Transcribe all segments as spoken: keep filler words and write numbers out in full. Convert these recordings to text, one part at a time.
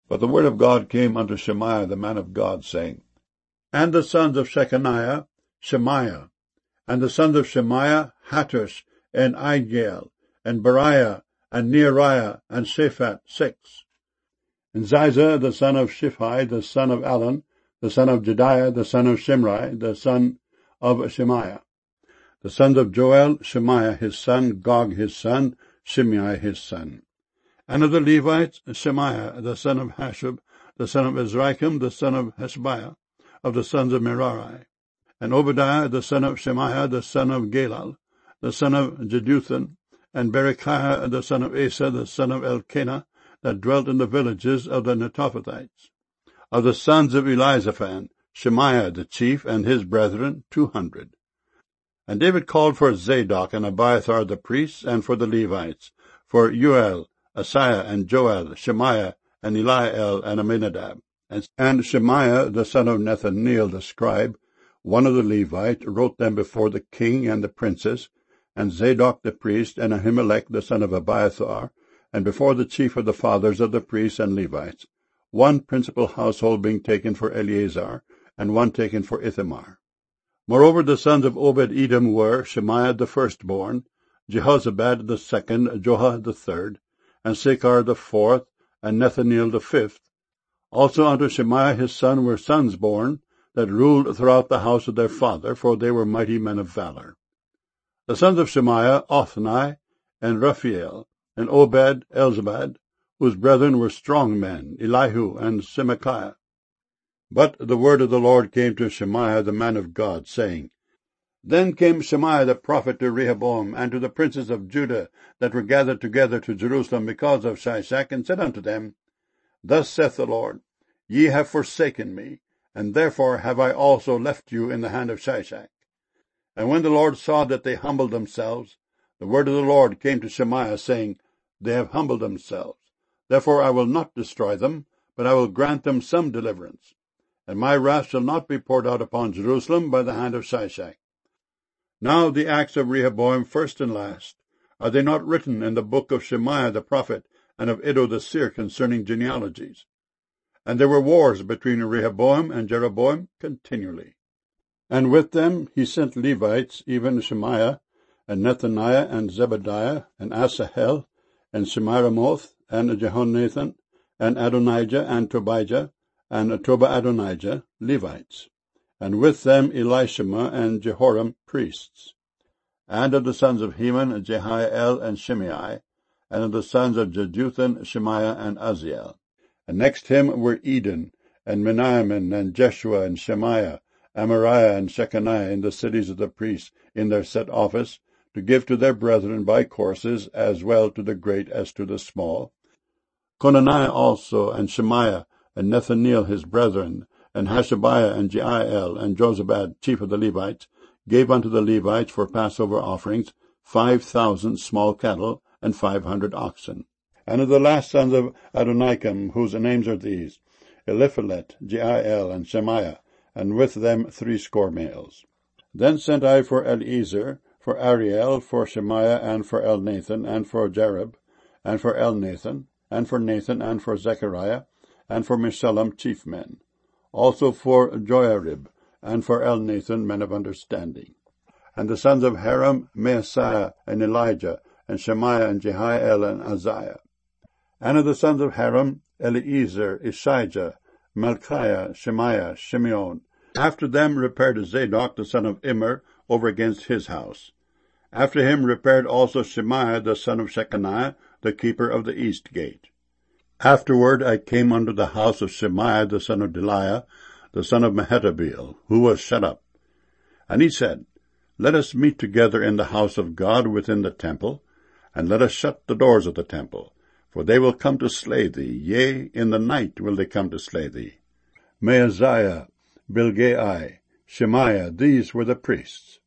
But the word of God came unto Shemaiah the man of God, saying, And the sons of Shechaniah, Shemaiah, and the sons of Shemaiah, Hattush, and Igal, and Beriah, and Neariah, and Shaphat, six. And Ziza, the son of Shiphi, the son of Alon, the son of Jediah, the son of Shimri, the son of Shemaiah. The sons of Joel, Shemaiah his son, Gog his son, Shimei his son. And of the Levites, Shemaiah, the son of Hashub, the son of Azrikam, the son of Hashabiah, of the sons of Merari. And Obadiah, the son of Shemaiah, the son of Galal, the son of Jeduthun, and Berechiah, the son of Asa, the son of Elkanah, that dwelt in the villages of the Netophathites. Of the sons of Elizaphan, Shemaiah the chief, and his brethren, two hundred. And David called for Zadok and Abiathar the priests, and for the Levites, for Uel, Asaiah, and Joel, Shemaiah, and Eliel, and Aminadab. And, and Shemaiah, the son of Nethaneel the scribe, one of the Levites, wrote them before the king and the princes, and Zadok the priest, and Ahimelech the son of Abiathar, and before the chief of the fathers of the priests and Levites, one principal household being taken for Eleazar, and one taken for Ithamar. Moreover, the sons of Obed-Edom were Shemaiah the firstborn, Jehozabad the second, Joah the third, and Sechar the fourth, and Nethaneel the fifth. Also unto Shemaiah his son were sons born, that ruled throughout the house of their father, for they were mighty men of valor. The sons of Shemaiah, Othni, and Raphael, and Obed, Elzabad, whose brethren were strong men, Elihu, and Semachiah. But the word of the Lord came to Shemaiah the man of God, saying, Then came Shemaiah the prophet to Rehoboam, and to the princes of Judah, that were gathered together to Jerusalem because of Shishak, and said unto them, Thus saith the Lord, Ye have forsaken me, and therefore have I also left you in the hand of Shishak. And when the Lord saw that they humbled themselves, the word of the Lord came to Shemaiah, saying, They have humbled themselves. Therefore I will not destroy them, but I will grant them some deliverance. And my wrath shall not be poured out upon Jerusalem by the hand of Shishak. Now the acts of Rehoboam, first and last, are they not written in the book of Shemaiah the prophet, and of Iddo the seer concerning genealogies? And there were wars between Rehoboam and Jeroboam continually. And with them he sent Levites, even Shemaiah, and Nethaniah, and Zebadiah, and Asahel, and Shemiramoth, and Jehonathan, and Adonijah, and Tobijah, and Toba-Adonijah, Levites, and with them Elishama and Jehoram, priests. And of the sons of Heman, Jehiel, and Shimei, and of the sons of Jeduthun, Shemaiah, and Aziel. And next him were Eden, and Menaiman, and Jeshua, and Shemaiah, Amariah, and Shechaniah, in the cities of the priests, in their set office, to give to their brethren by courses, as well to the great as to the small. Conaniah also, and Shemaiah, and Nethaneel his brethren, and Hashabiah, and Jeiel, and Jozabad, chief of the Levites, gave unto the Levites for Passover offerings five thousand small cattle, and five hundred oxen. And of the last sons of Adonikam, whose names are these, Eliphalet, Jeiel, and Shemaiah, and with them threescore males. Then sent I for Eliezer, for Ariel, for Shemaiah, and for Elnathan, and for Jarib, and for Elnathan, and for Nathan, and for Zechariah, and for Meshullam chief men, also for Joarib, and for Elnathan men of understanding. And the sons of Haram, Maaseiah, and Elijah, and Shemaiah, and Jehiel, and Uzziah. And of the sons of Haram, Eliezer, Ishijah, Malchiah, Shemaiah, Shimeon. After them repaired Zadok the son of Immer over against his house. After him repaired also Shemaiah the son of Shechaniah, the keeper of the east gate. Afterward I came unto the house of Shemaiah the son of Deliah, the son of Mehetabeel, who was shut up. And he said, Let us meet together in the house of God within the temple, and let us shut the doors of the temple, for they will come to slay thee, yea, in the night will they come to slay thee. Maaziah, Bilgai, Shemaiah, these were the priests.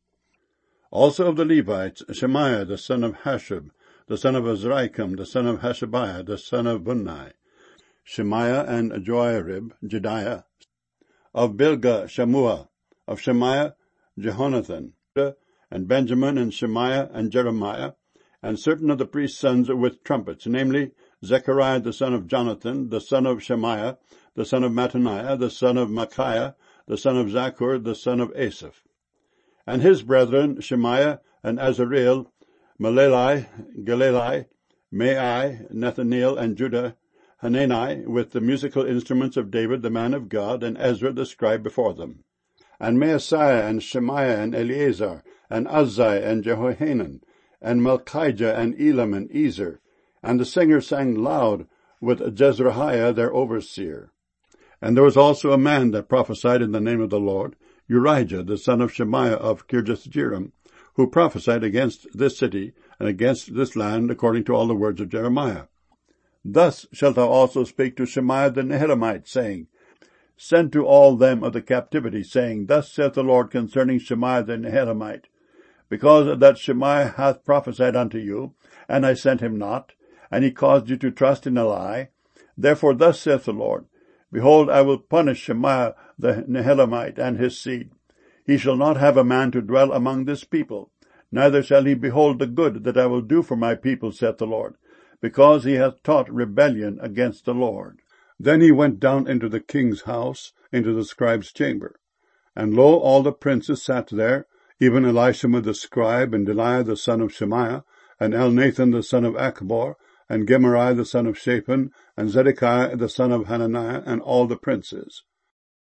Also of the Levites, Shemaiah the son of Hashub, the son of Azrikam, the son of Hashabiah, the son of Bunni, Shemaiah and Joarib, Jediah. Of Bilgah, Shammua. Of Shemaiah, Jehonathan, and Benjamin, and Shemaiah, and Jeremiah, and certain of the priest's sons with trumpets, namely, Zechariah the son of Jonathan, the son of Shemaiah, the son of Mattaniah, the son of Micaiah, the son of Zachor, the son of Asaph. And his brethren, Shemaiah and Azareel, Maleli, Galili, Mai, Nathaniel, and Judah, Hanani, with the musical instruments of David the man of God, and Ezra the scribe before them. And Maaseiah, and Shemaiah, and Eleazar, and Uzziah, and Jehohanan, and Malchijah, and Elam, and Ezer. And the singers sang loud with Jezrahiah their overseer. And there was also a man that prophesied in the name of the Lord, Urijah, the son of Shemaiah of Kirjathjearim, who prophesied against this city and against this land according to all the words of Jeremiah. Thus shalt thou also speak to Shemaiah the Nehelamite, saying, Send to all them of the captivity, saying, Thus saith the Lord concerning Shemaiah the Nehelamite, Because that Shemaiah hath prophesied unto you, and I sent him not, and he caused you to trust in a lie, therefore thus saith the Lord, Behold, I will punish Shemaiah the Nehelamite and his seed. He shall not have a man to dwell among this people, neither shall he behold the good that I will do for my people, saith the Lord, because he hath taught rebellion against the Lord. Then he went down into the king's house, into the scribe's chamber. And lo, all the princes sat there, even Elishama the scribe, and Delaiah the son of Shemaiah, and Elnathan the son of Achbor, and Gemariah the son of Shaphan, and Zedekiah the son of Hananiah, and all the princes.